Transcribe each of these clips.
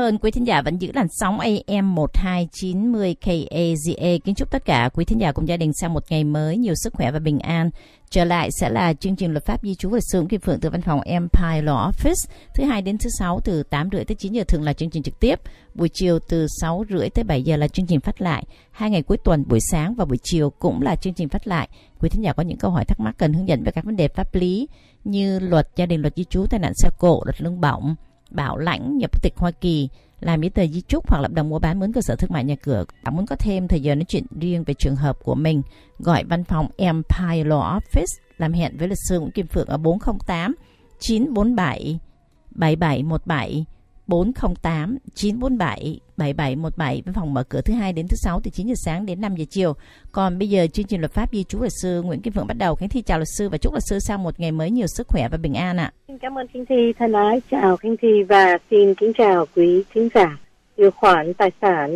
ơn quý thính giả vẫn giữ làn sóng AM 1290 KAZA. Kính chúc tất cả quý thính giả cùng gia đình sang một ngày mới nhiều sức khỏe và bình an. Trở lại sẽ là chương trình luật pháp di trú và sự Kim Phượng từ văn phòng Empire Law Office. Thứ hai đến thứ sáu từ 8:30 tới 9 giờ thường là chương trình trực tiếp. Buổi chiều từ 6:30 tới 7 giờ là chương trình phát lại. 2 ngày cuối tuần buổi sáng và buổi chiều cũng là chương trình phát lại. Quý thính giả có những câu hỏi thắc mắc cần hướng dẫn về các vấn đề pháp lý như luật gia đình, luật di trú, tai nạn xe cộ, luật lương bổng, bảo lãnh, nhập quốc tịch Hoa Kỳ, làm giấy tờ di chúc hoặc hợp đồng mua bán mướn cơ sở thương mại nhà cửa. Bạn muốn có thêm thời giờ nói chuyện riêng về trường hợp của mình, gọi văn phòng Empire Law Office, làm hẹn với luật sư Nguyễn Kim Phượng ở 408 947 7717 408 947 7717. Văn phòng mở cửa thứ hai đến thứ sáu từ 9 giờ sáng đến 5 giờ chiều. Còn bây giờ chương trình luật pháp di trú luật sư Nguyễn Kim Phượng bắt đầu. Khánh Thi chào luật sư và chúc luật sư sang một ngày mới nhiều sức khỏe và bình an ạ. Xin cảm ơn Khánh Thi thân ái, chào Khánh Thi và xin kính chào quý thính giả. Điều khoản tài sản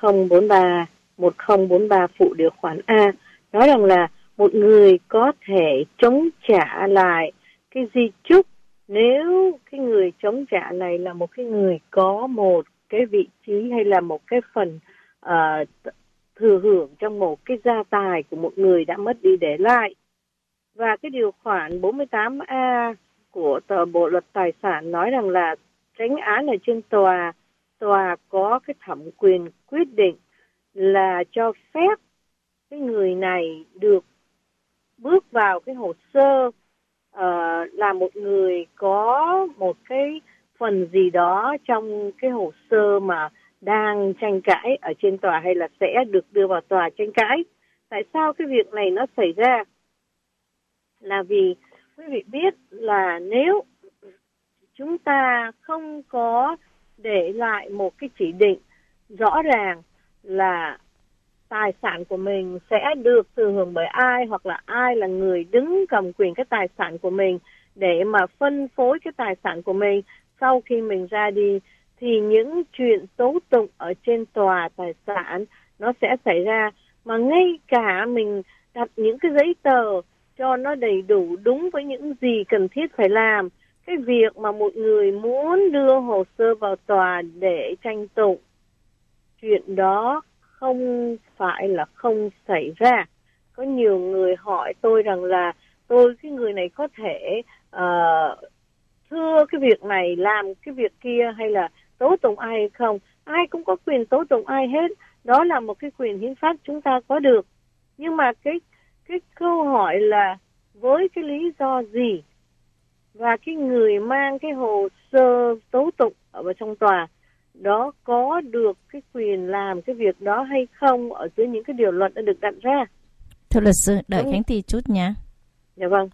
1043 phụ điều khoản A nói rằng là một người có thể chống trả lại cái di chúc nếu cái người chống trả này là một cái người có một cái vị trí hay là một cái phần thừa hưởng trong một cái gia tài của một người đã mất đi để lại. Và cái điều khoản 48A của Bộ luật tài sản nói rằng là chánh án ở trên tòa có cái thẩm quyền quyết định là cho phép cái người này được bước vào cái hồ sơ là một người có một cái phần gì đó trong cái hồ sơ mà đang tranh cãi ở trên tòa hay là sẽ được đưa vào tòa tranh cãi. Tại sao cái việc này nó xảy ra? Là vì quý vị biết là nếu chúng ta không có để lại một cái chỉ định rõ ràng là tài sản của mình sẽ được thừa hưởng bởi ai hoặc là ai là người đứng cầm quyền cái tài sản của mình để mà phân phối cái tài sản của mình sau khi mình ra đi, thì những chuyện tố tụng ở trên tòa tài sản nó sẽ xảy ra. Mà ngay cả mình đặt những cái giấy tờ cho nó đầy đủ đúng với những gì cần thiết phải làm, cái việc mà một người muốn đưa hồ sơ vào tòa để tranh tụng, chuyện đó không phải là không xảy ra. Có nhiều người hỏi tôi rằng là cái người này có thể thưa cái việc này, làm cái việc kia hay là tố tụng ai hay không. Ai cũng có quyền tố tụng ai hết. Đó là một cái quyền hiến pháp chúng ta có được. Nhưng mà cái câu hỏi là với cái lý do gì và cái người mang cái hồ sơ tố tụng ở trong tòa đó có được cái quyền làm cái việc đó hay không ở dưới những cái điều luật đã được đặt ra. Thưa luật sư, đợi Khánh Thi chút nha. Dạ vâng.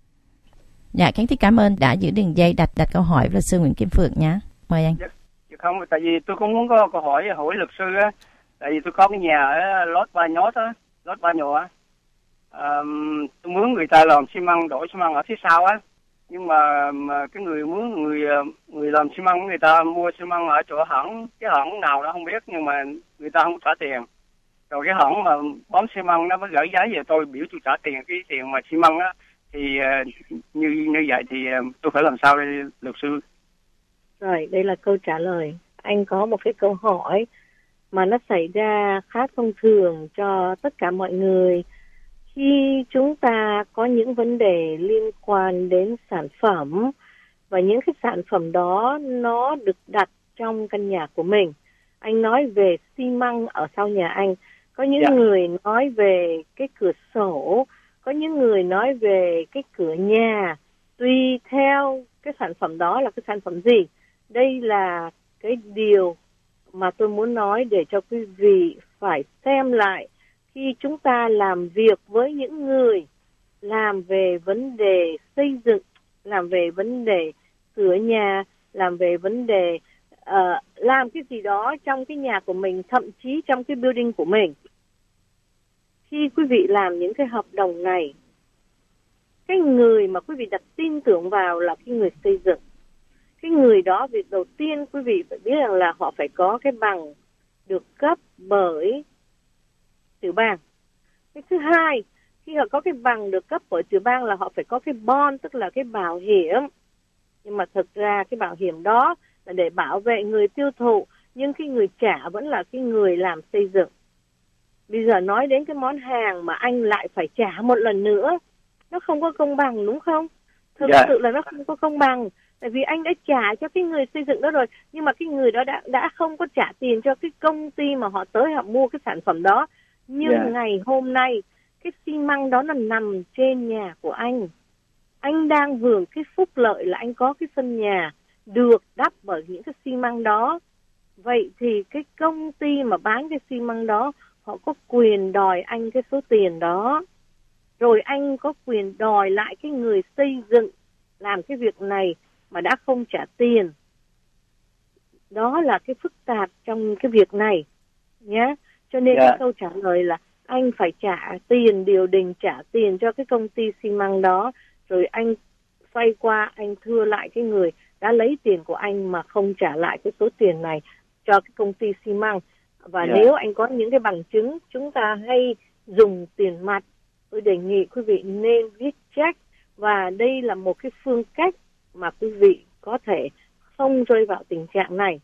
Dạ, Khánh Thi cảm ơn đã giữ đường dây đặt câu hỏi với luật sư Nguyễn Kim Phượng nhé. Mời anh. Dạ, không, tại vì tôi cũng muốn có câu hỏi luật sư á. Tại vì tôi có cái nhà ở Lót Ba Nhót á, Lót Ba Nhọ á. Tôi mướn người ta làm xi măng, đổ xi măng ở phía sau á. Nhưng mà cái người mướn người làm xi măng, người ta mua xi măng ở chỗ cái hãng nào đó không biết, nhưng mà người ta không trả tiền. Rồi cái hãng mà bón xi măng nó mới gửi giấy về tôi biểu tôi trả tiền cái tiền mà xi măng á, thì như vậy thì tôi phải làm sao đây luật sư? Rồi, đây là câu trả lời. Anh có một cái câu hỏi mà nó xảy ra khá thông thường cho tất cả mọi người. Khi chúng ta có những vấn đề liên quan đến sản phẩm và những cái sản phẩm đó nó được đặt trong căn nhà của mình. Anh nói về xi măng ở sau nhà anh. Có những người nói về cái cửa sổ, có những người nói về cái cửa nhà. Tùy theo cái sản phẩm đó là cái sản phẩm gì. Đây là cái điều mà tôi muốn nói để cho quý vị phải xem lại. Khi chúng ta làm việc với những người làm về vấn đề xây dựng, làm về vấn đề sửa nhà, làm về vấn đề làm cái gì đó trong cái nhà của mình, thậm chí trong cái building của mình. Khi quý vị làm những cái hợp đồng này, cái người mà quý vị đặt tin tưởng vào là cái người xây dựng. Cái người đó, việc đầu tiên quý vị phải biết rằng là họ phải có cái bằng được cấp bởi tiểu bang. Cái thứ hai, khi họ có cái bằng được cấp bởi tiểu bang là họ phải có cái bond, tức là cái bảo hiểm. Nhưng mà thực ra cái bảo hiểm đó là để bảo vệ người tiêu thụ, nhưng cái người trả vẫn là cái người làm xây dựng. Bây giờ nói đến cái món hàng mà anh lại phải trả một lần nữa, nó không có công bằng đúng không? Thực sự là nó không có công bằng. Tại vì anh đã trả cho cái người xây dựng đó rồi, nhưng mà cái người đó đã không có trả tiền cho cái công ty mà họ tới họ mua cái sản phẩm đó. Nhưng ngày hôm nay, cái xi măng đó nó nằm trên nhà của anh. Anh đang hưởng cái phúc lợi là anh có cái sân nhà được đắp bởi những cái xi măng đó. Vậy thì cái công ty mà bán cái xi măng đó, họ có quyền đòi anh cái số tiền đó. Rồi anh có quyền đòi lại cái người xây dựng làm cái việc này mà đã không trả tiền. Đó là cái phức tạp trong cái việc này nhé. Cho nên cái câu trả lời là anh phải trả tiền điều đình, trả tiền cho cái công ty xi măng đó, rồi anh xoay qua anh thưa lại cái người đã lấy tiền của anh mà không trả lại cái số tiền này cho cái công ty xi măng. Và nếu anh có những cái bằng chứng, chúng ta hay dùng tiền mặt, tôi đề nghị quý vị nên viết check, và đây là một cái phương cách mà quý vị có thể không rơi vào tình trạng này.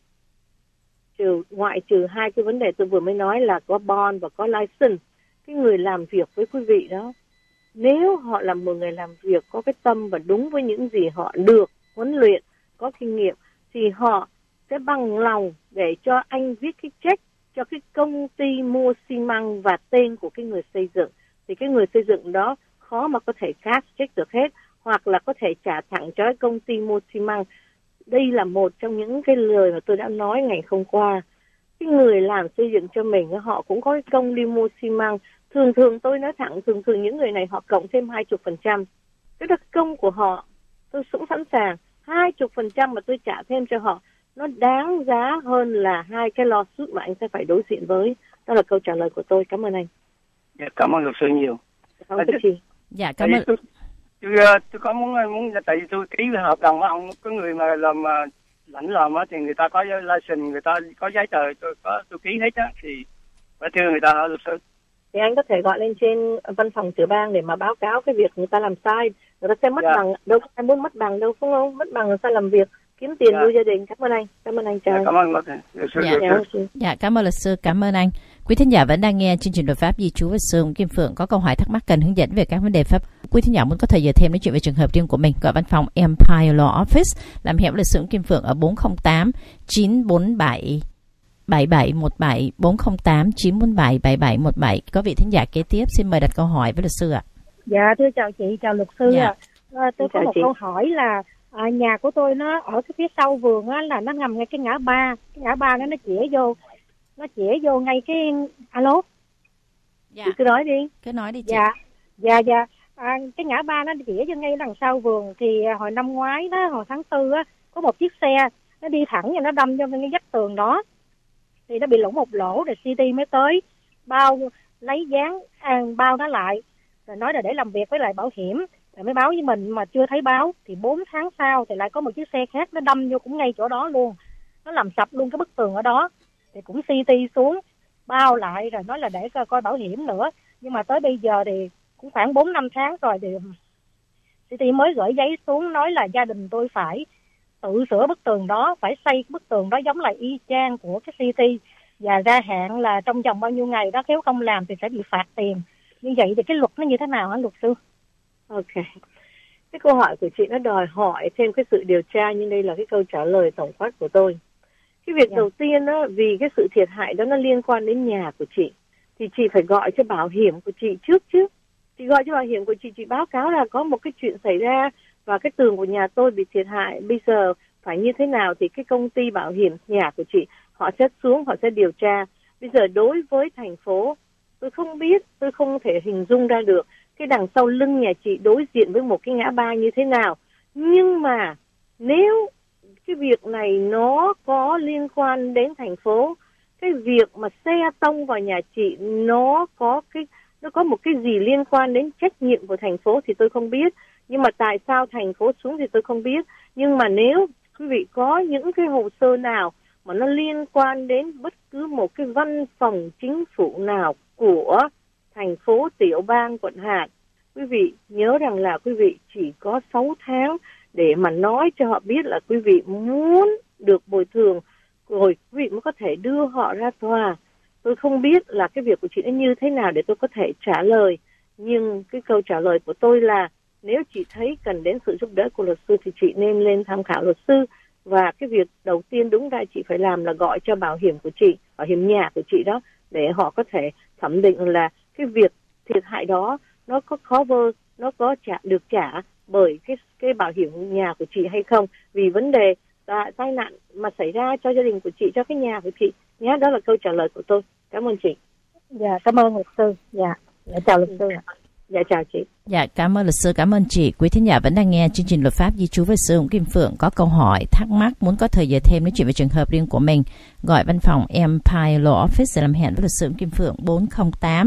Ngoại trừ hai cái vấn đề tôi vừa mới nói là có bond và có license. Cái người làm việc với quý vị đó, nếu họ là một người làm việc có cái tâm và đúng với những gì họ được huấn luyện, có kinh nghiệm, thì họ sẽ bằng lòng để cho anh viết cái check cho cái công ty mua xi măng và tên của cái người xây dựng. Thì cái người xây dựng đó khó mà có thể cash check được hết, hoặc là có thể trả thẳng cho cái công ty mua xi măng. Đây là một trong những cái lời mà tôi đã nói ngày hôm qua. Cái người làm xây dựng cho mình, họ cũng có cái công đi mua xi măng. Thường tôi nói thẳng, thường những người này họ cộng thêm 20%. Cái đặc công của họ, tôi cũng sẵn sàng 20% mà tôi trả thêm cho họ, nó đáng giá hơn là 2 cái lawsuit mà anh sẽ phải đối diện với. Đó là câu trả lời của tôi. Cảm ơn anh. Cảm ơn luật sư nhiều. Không có gì. Dạ, cảm ơn. Tôi có muốn tại vì tôi ký hợp đồng với ông, có người mà làm lãnh làm á, thì người ta có license, người ta có giấy tờ, tôi ký hết á, thì phải thưa người ta luật sư. Thì anh có thể gọi lên trên văn phòng tiểu bang để mà báo cáo cái việc người ta làm sai. Người ta sẽ mất bằng, đâu có ai muốn mất bằng đâu, đúng không? Mất bằng là sai làm việc, kiếm tiền nuôi gia đình. Cảm ơn anh. Chào. Cảm ơn luật sư. Dạ, cảm ơn luật sư, cảm ơn anh. Quý thính giả vẫn đang nghe chương trình luật pháp di trú và sư Kim Phượng có câu hỏi thắc mắc cần hướng dẫn về các vấn đề pháp. Quý thính giả muốn có thời giờ thêm nói chuyện về trường hợp riêng của mình, gọi văn phòng Empire Law Office làm hẻm luật sư Kim Phượng ở 408 947 7717 408 947 7717. Có vị thính giả kế tiếp, xin mời đặt câu hỏi với luật sư ạ. Dạ, thưa chào chị, chào luật sư ạ. Tôi có một câu hỏi là nhà của tôi nó ở cái phía sau vườn á, là nó nằm ngay cái ngã ba. Cái ngã ba đó nó chĩa vô ngay cái alo. Dạ. Chị cứ nói đi chị. Dạ. Cái ngã ba nó chĩa vô ngay đằng sau vườn. Thì hồi năm ngoái đó, hồi tháng 4 á, có một chiếc xe nó đi thẳng và nó đâm vô cái vách tường đó. Thì nó bị lủng một lỗ, rồi CT mới tới bao lấy dán bao nó lại, rồi nói là để làm việc với lại bảo hiểm, rồi mới báo với mình, mà chưa thấy báo. Thì 4 tháng sau thì lại có một chiếc xe khác nó đâm vô cũng ngay chỗ đó luôn, nó làm sập luôn cái bức tường ở đó. Thì cũng CT xuống bao lại, rồi nói là để coi bảo hiểm nữa. Nhưng mà tới bây giờ thì cũng khoảng 4-5 tháng rồi, thì CT mới gửi giấy xuống nói là gia đình tôi phải tự sửa bức tường đó, phải xây bức tường đó giống lại y chang của cái CT, và ra hạn là trong vòng bao nhiêu ngày đó, nếu không làm thì sẽ bị phạt tiền. Như vậy thì cái luật nó như thế nào hả luật sư? Ok, cái câu hỏi của chị nó đòi hỏi thêm cái sự điều tra, nhưng đây là cái câu trả lời tổng quát của tôi. Cái việc đầu tiên đó, vì cái sự thiệt hại đó nó liên quan đến nhà của chị, thì chị phải gọi cho bảo hiểm của chị trước chứ. Chị gọi cho bảo hiểm của chị báo cáo là có một cái chuyện xảy ra và cái tường của nhà tôi bị thiệt hại, bây giờ phải như thế nào. Thì cái công ty bảo hiểm nhà của chị họ sẽ xuống, họ sẽ điều tra. Bây giờ đối với thành phố, tôi không biết, tôi không thể hình dung ra được cái đằng sau lưng nhà chị đối diện với một cái ngã ba như thế nào. Nhưng mà nếu cái việc này nó có liên quan đến thành phố, cái việc mà xe tông vào nhà chị nó có một cái gì liên quan đến trách nhiệm của thành phố thì tôi không biết. Nhưng mà tại sao thành phố xuống thì tôi không biết. Nhưng mà nếu quý vị có những cái hồ sơ nào mà nó liên quan đến bất cứ một cái văn phòng chính phủ nào của thành phố, tiểu bang, quận hạt, quý vị nhớ rằng là quý vị chỉ có 6 tháng để mà nói cho họ biết là quý vị muốn được bồi thường, rồi quý vị mới có thể đưa họ ra tòa. Tôi không biết là cái việc của chị nó như thế nào để tôi có thể trả lời, nhưng cái câu trả lời của tôi là nếu chị thấy cần đến sự giúp đỡ của luật sư thì chị nên lên tham khảo luật sư. Và cái việc đầu tiên đúng ra chị phải làm là gọi cho bảo hiểm của chị, bảo hiểm nhà của chị đó, để họ có thể thẩm định là cái việc thiệt hại đó nó có cover, nó có được trả bởi cái bảo hiểm nhà của chị hay không. Vì vấn đề tai nạn mà xảy ra cho gia đình của chị, cho cái nhà của chị nhé. Đó là câu trả lời của tôi. Cảm ơn chị. Dạ, cảm ơn luật sư. Dạ, chào luật sư ạ. Dạ, chào chị. Dạ, cảm ơn luật sư, cảm ơn chị. Quý thính giả vẫn đang nghe chương trình Luật pháp di trú với sư Hùng Kim Phượng. Có câu hỏi, thắc mắc, muốn có thời giờ thêm nói chuyện về trường hợp riêng của mình, gọi văn phòng Empire Law Office để làm hẹn với luật sư Hùng Kim Phượng 408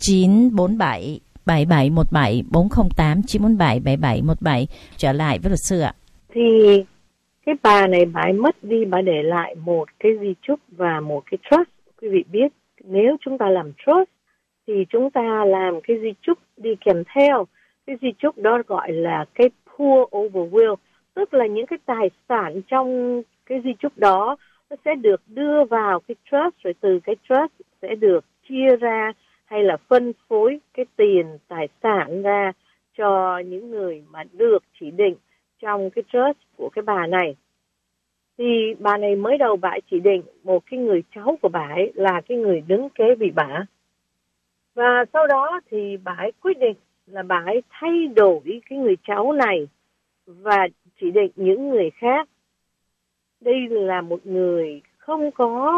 947 7717 408 947 7717. Trở lại với luật sư ạ. Thì cái bà này bà ấy mất đi, bà để lại một cái di chúc và một cái trust. Quý vị biết, nếu chúng ta làm trust thì chúng ta làm cái di chúc đi kèm theo. Cái di chúc đó gọi là cái pour over will, tức là những cái tài sản trong cái di chúc đó nó sẽ được đưa vào cái trust, rồi từ cái trust sẽ được chia ra hay là phân phối cái tiền tài sản ra cho những người mà được chỉ định trong cái trust của cái bà này. Thì bà này mới đầu bà ấy chỉ định một cái người cháu của bà ấy là cái người đứng kế vị bà. Và sau đó thì bà ấy quyết định là bà ấy thay đổi cái người cháu này và chỉ định những người khác. Đây là một người không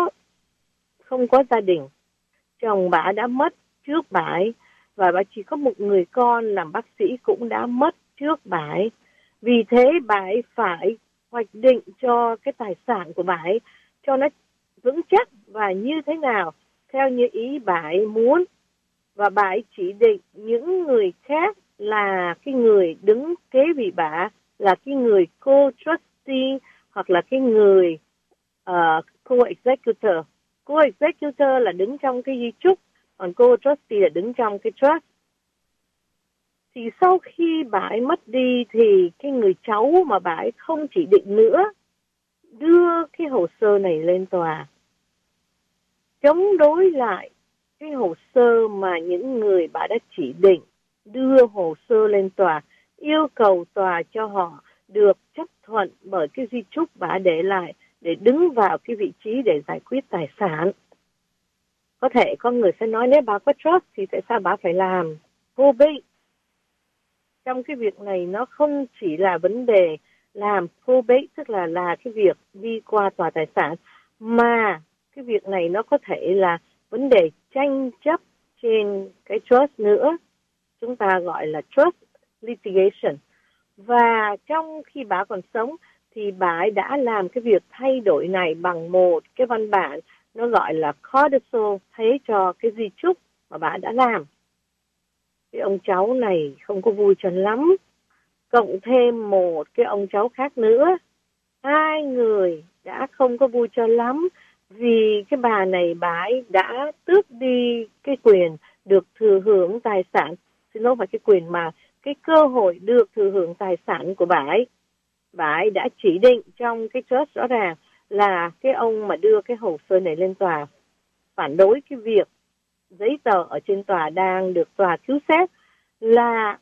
có gia đình. Chồng bà đã mất trước bà ấy, và bà chỉ có một người con làm bác sĩ cũng đã mất trước bà ấy. Vì thế bà ấy phải hoạch định cho cái tài sản của bà ấy cho nó vững chắc và như thế nào theo như ý bà ấy muốn. Và bà ấy chỉ định những người khác là cái người đứng kế vị bà, là cái người co-trustee hoặc là cái người co-executor. Co-executor là đứng trong cái di chúc, còn co-trustee là đứng trong cái trust. Thì sau khi bà ấy mất đi thì cái người cháu mà bà ấy không chỉ định nữa đưa cái hồ sơ này lên tòa, chống đối lại cái hồ sơ mà những người bà đã chỉ định đưa hồ sơ lên tòa, yêu cầu tòa cho họ được chấp thuận bởi cái di chúc bà để lại để đứng vào cái vị trí để giải quyết tài sản. Có thể có người sẽ nói nếu bà có trust thì tại sao bà phải làm probate? Trong cái việc này nó không chỉ là vấn đề làm probate, tức là cái việc đi qua tòa tài sản, mà cái việc này nó có thể là vấn đề tranh chấp trên cái trust nữa. Chúng ta gọi là trust litigation. Và trong khi bà còn sống thì bà ấy đã làm cái việc thay đổi này bằng một cái văn bản nó gọi là codicil thay cho cái di chúc mà bà đã làm. Cái ông cháu này không có vui cho lắm. Cộng thêm một cái ông cháu khác nữa, hai người đã không có vui cho lắm vì cái bà này bà ấy đã tước đi cái quyền được thừa hưởng tài sản. Xin lỗi, phải cái quyền mà cái cơ hội được thừa hưởng tài sản của bà ấy. Bà ấy đã chỉ định trong cái trust rõ ràng là cái ông mà đưa cái hồ sơ này lên tòa phản đối cái việc giấy tờ ở trên tòa đang được tòa cứu xét là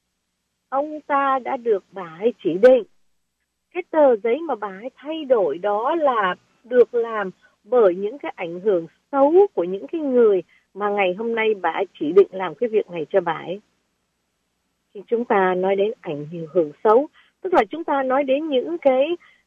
ông ta đã được bà ấy chỉ định. Cái tờ giấy mà bà ấy thay đổi đó là được làm bởi những cái ảnh hưởng xấu của những cái người mà ngày hôm nay bà ấy chỉ định làm cái việc này cho bà ấy. Thì chúng ta nói đến ảnh hưởng xấu, tức là chúng ta nói đến những cái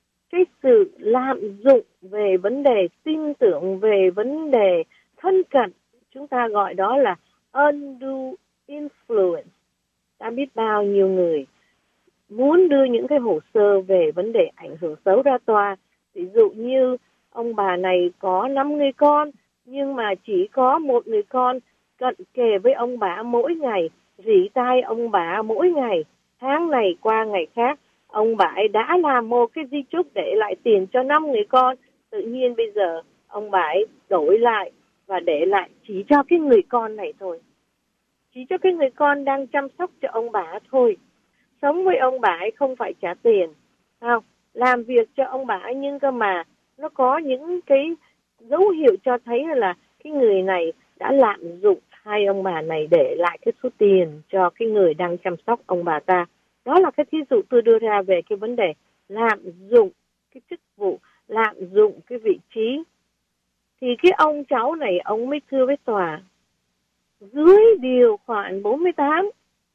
sự lạm dụng về vấn đề tin tưởng, về vấn đề thân cận. Chúng ta gọi đó là undue influence. Ta biết bao nhiêu người muốn đưa những cái hồ sơ về vấn đề ảnh hưởng xấu ra tòa. Ví dụ như ông bà này có 5 người con, nhưng mà chỉ có một người con cận kề với ông bà mỗi ngày, rỉ tai ông bà mỗi ngày, tháng này qua ngày khác. Ông bà ấy đã làm một cái di chúc để lại tiền cho 5 người con. Tự nhiên bây giờ ông bà ấy đổi lại và để lại chỉ cho cái người con này thôi. Chỉ cho cái người con đang chăm sóc cho ông bà thôi. Sống với ông bà ấy không phải trả tiền. Không? làm việc cho ông bà, nhưng cơ mà nó có những cái dấu hiệu cho thấy là cái người này đã lạm dụng hai ông bà này để lại cái số tiền cho cái người đang chăm sóc ông bà ta. Đó là cái thí dụ tôi đưa ra về cái vấn đề lạm dụng cái chức vụ, lạm dụng cái vị trí. Thì cái ông cháu này ông mới thưa với tòa, dưới điều khoản 48,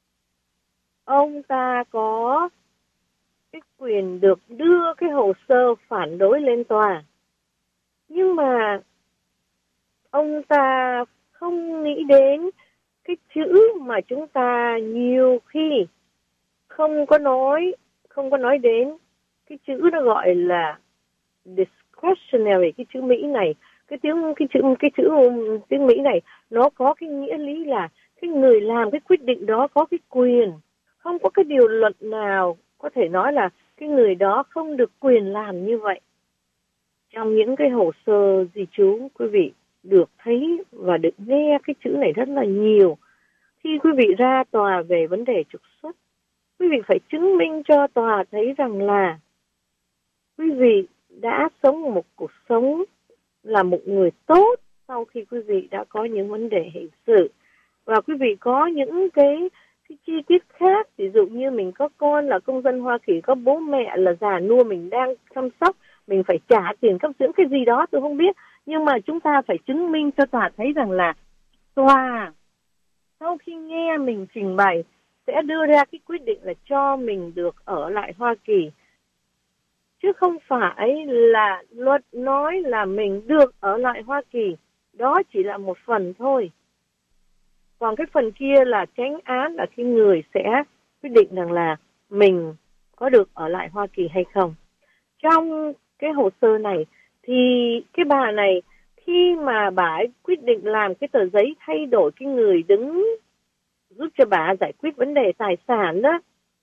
ông ta có cái quyền được đưa cái hồ sơ phản đối lên tòa. Nhưng mà ông ta không nghĩ đến cái chữ mà chúng ta nhiều khi không có nói đến. Cái chữ nó gọi là discretionary, cái chữ Mỹ này, cái chữ tiếng Mỹ này nó có cái nghĩa lý là cái người làm cái quyết định đó có cái quyền. Không có cái điều luật nào có thể nói là cái người đó không được quyền làm như vậy. Trong những cái hồ sơ di trú, quý vị được thấy và được nghe cái chữ này rất là nhiều. Khi quý vị ra tòa về vấn đề trục xuất, quý vị phải chứng minh cho tòa thấy rằng là quý vị đã sống một cuộc sống là một người tốt sau khi quý vị đã có những vấn đề hình sự. Và quý vị có những cái chi tiết khác, ví dụ như mình có con là công dân Hoa Kỳ, có bố mẹ là già nua mình đang chăm sóc, mình phải trả tiền cấp dưỡng cái gì đó tôi không biết. Nhưng mà chúng ta phải chứng minh cho tòa thấy rằng là tòa sau khi nghe mình trình bày sẽ đưa ra cái quyết định là cho mình được ở lại Hoa Kỳ. Chứ không phải là luật nói là mình được ở lại Hoa Kỳ. Đó chỉ là một phần thôi. Còn cái phần kia là chánh án, là cái người sẽ quyết định rằng là mình có được ở lại Hoa Kỳ hay không. Trong cái hồ sơ này thì cái bà này khi mà bà ấy quyết định làm cái tờ giấy thay đổi cái người đứng giúp cho bà giải quyết vấn đề tài sản đó,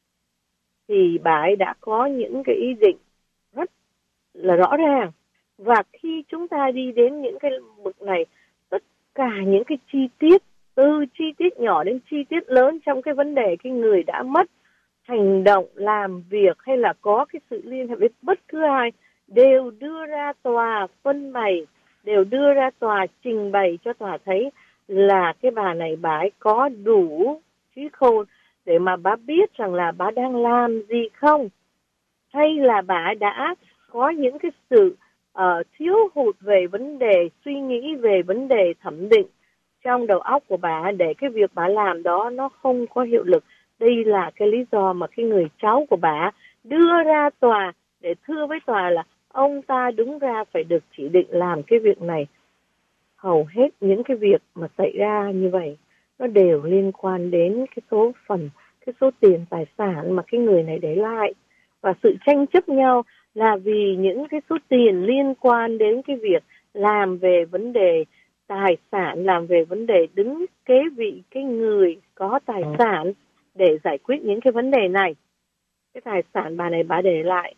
thì bà ấy đã có những cái ý định rất là rõ ràng. Và khi chúng ta đi đến những cái mực này, tất cả những cái chi tiết, từ chi tiết nhỏ đến chi tiết lớn trong cái vấn đề cái người đã mất, hành động, làm việc hay là có cái sự liên hệ với bất cứ ai, đều đưa ra tòa phân bày, đều đưa ra tòa trình bày cho tòa thấy là cái bà này bà ấy có đủ trí khôn để mà bà biết rằng là bà đang làm gì không, hay là bà đã có những cái sự thiếu hụt về vấn đề suy nghĩ, về vấn đề thẩm định trong đầu óc của bà để cái việc bà làm đó nó không có hiệu lực. Đây là cái lý do mà cái người cháu của bà đưa ra tòa để thưa với tòa là ông ta đúng ra phải được chỉ định làm cái việc này. Hầu hết những cái việc mà xảy ra như vậy nó đều liên quan đến cái số phần, cái số tiền tài sản mà cái người này để lại. Và sự tranh chấp nhau là vì những cái số tiền liên quan đến cái việc làm về vấn đề tài sản, làm về vấn đề đứng kế vị cái người có tài sản để giải quyết những cái vấn đề này. Cái tài sản bà này bà để lại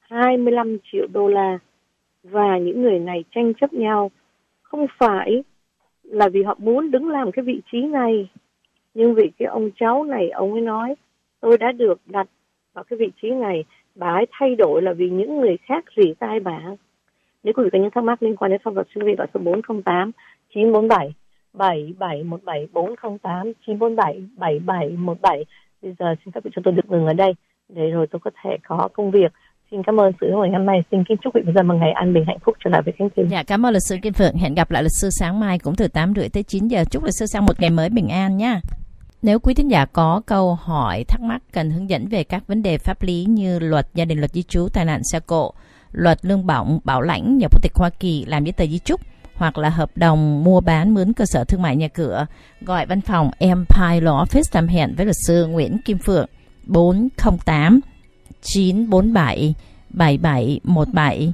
25 triệu đô la, và những người này tranh chấp nhau không phải là vì họ muốn đứng làm cái vị trí này, nhưng vì cái ông cháu này ông ấy nói tôi đã được đặt vào cái vị trí này, bà ấy thay đổi là vì những người khác rỉ tai bà. Nếu quý vị có những thắc mắc liên quan đến pháp luật, xin quý vị gọi số 408 947 7717 408 947 7717. Bây giờ xin các vị cho tôi được ngừng ở đây để rồi tôi có thể có công việc. Xin cảm ơn sự hồi hôm nay. Xin kính chúc quý vị bây giờ một ngày an bình hạnh phúc trở lại với khán thính. Dạ, cảm ơn luật sư Kim Phượng. Hẹn gặp lại luật sư sáng mai cũng từ 8:30 tới 9 giờ. Chúc luật sư sang một ngày mới bình an nha. Nếu quý thính giả có câu hỏi, thắc mắc cần hướng dẫn về các vấn đề pháp lý như luật gia đình, luật di trú, tai nạn xe cộ, luật lương bổng, bảo lãnh, nhập quốc tịch Hoa Kỳ, làm giấy tờ di chúc, hoặc là hợp đồng mua bán mướn cơ sở thương mại nhà cửa, gọi văn phòng Empire Law Office làm hẹn với luật sư Nguyễn Kim Phượng 408 947 7717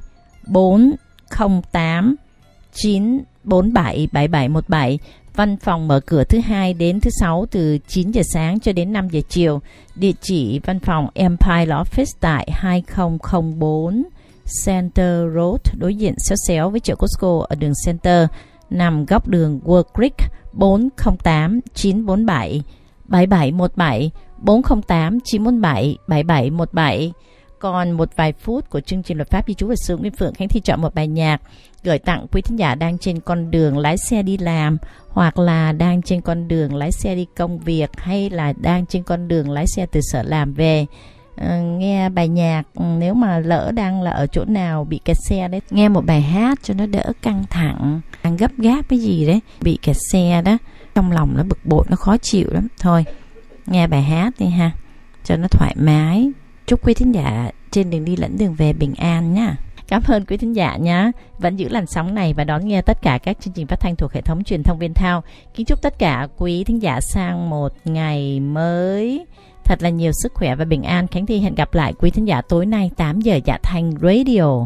408 947 7717. Văn phòng mở cửa thứ Hai đến thứ Sáu từ 9 giờ sáng cho đến 5 giờ chiều. Địa chỉ văn phòng Empire Law Office tại 2004 Center Road, đối diện xéo xéo với chợ Costco ở đường Center, nằm góc đường World Creek. 408 947 7717 408 947 7717. còn một vài phút của chương trình Luật pháp Di trú và Sự Nguyên Phượng Khánh Thi chọn một bài nhạc gửi tặng quý thính giả đang trên con đường lái xe đi làm, hoặc là đang trên con đường lái xe đi công việc, hay là đang trên con đường lái xe từ sở làm về. Nghe bài nhạc, nếu mà lỡ đang là ở chỗ nào bị kẹt xe đấy, nghe một bài hát cho nó đỡ căng thẳng, đang gấp gáp cái gì đấy, bị kẹt xe đó, trong lòng nó bực bội, nó khó chịu lắm. Thôi nghe bài hát đi ha, cho nó thoải mái. Chúc quý thính giả trên đường đi lẫn đường về bình an nhá. Cảm ơn quý thính giả nhé, vẫn giữ làn sóng này và đón nghe tất cả các chương trình phát thanh thuộc hệ thống truyền thông Viên Thao. Kính chúc tất cả quý thính giả sang một ngày mới thật là nhiều sức khỏe và bình an. Khánh Thi hẹn gặp lại quý thính giả tối nay 8 giờ Dạ Thanh Radio.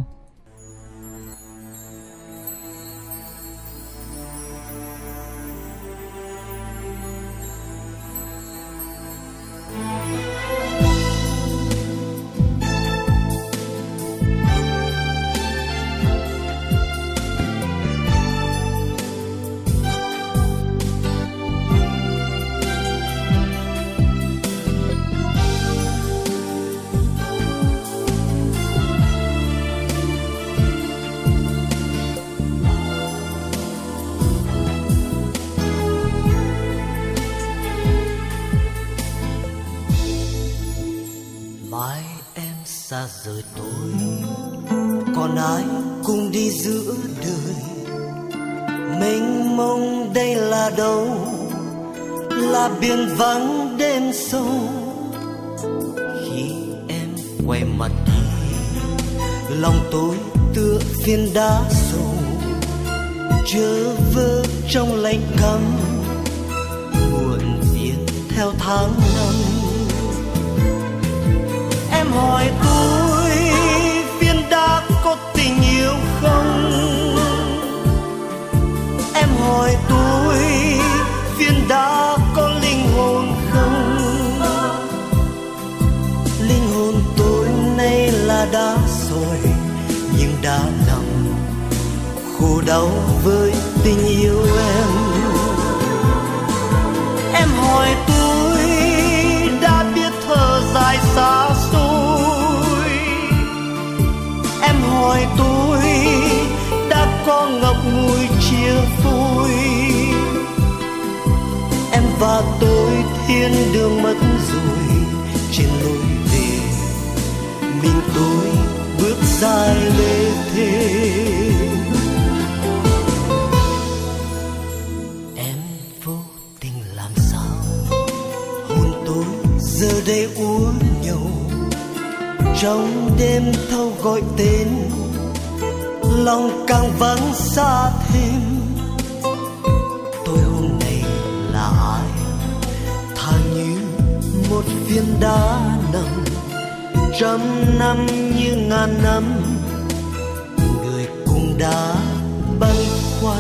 Xa rời tôi, còn ai cùng đi giữa đời, mênh mông đây là đâu, là biển vắng đêm sâu. Khi em quay mặt đi, lòng tôi tựa phiến đá sâu, chơ vơ trong lạnh căm, muộn phiền theo tháng năm. Em hỏi tôi phiến đá có tình yêu không? Em hỏi tôi phiến đá có linh hồn không? Linh hồn tôi nay là đá rồi, nhưng đã nằm khổ đau với tình yêu em. Em hỏi tôi đã biết thở dài xa xôi. Em hỏi tôi đã có ngọc ngùi chia phôi. Em và tôi thiên đường mất rồi, trên lối về mình tôi bước dài lê thế. Em vô tình làm sao hồn tôi giờ đây uốn nhầu, trong đêm thâu gọi tên, lòng càng vắng xa thêm. Tôi hôm nay là ai? Thà như một viên đá nằm, trăm năm như ngàn năm, người cũng đã băn khoăn.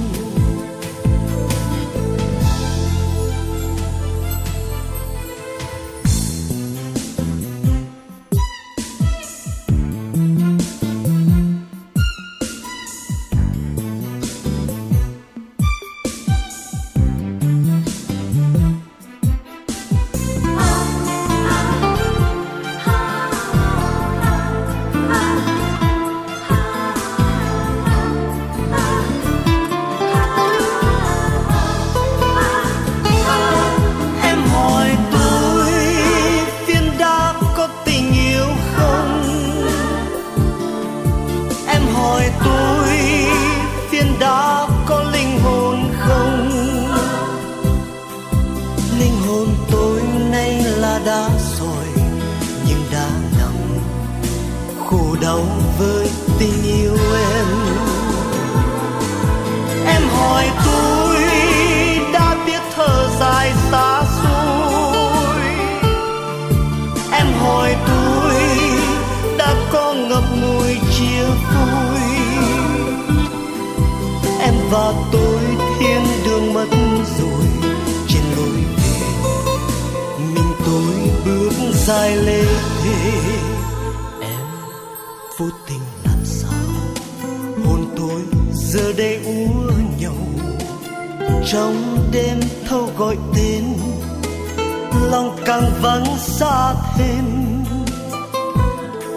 Và tôi thiên đường mất rồi, trên lối về mình tôi bước dài lê thế. Em vô tình làm sao hồn tôi giờ đây úa nhầu, trong đêm thâu gọi tên, lòng càng vắng xa thêm.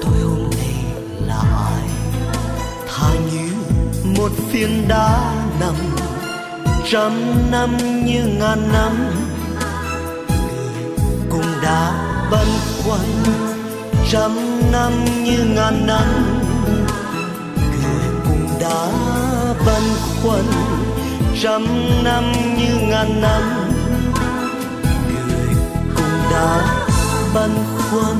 một phiến đá nằm, trăm năm như ngàn năm. Người cùng đá băn khoăn, trăm năm như ngàn năm. Người cùng đá băn khoăn, trăm năm như ngàn năm. Người cùng đá băn khoăn.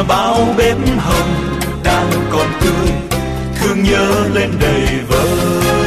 Bếp hồng đang còn tươi, thương nhớ lên đầy vơi.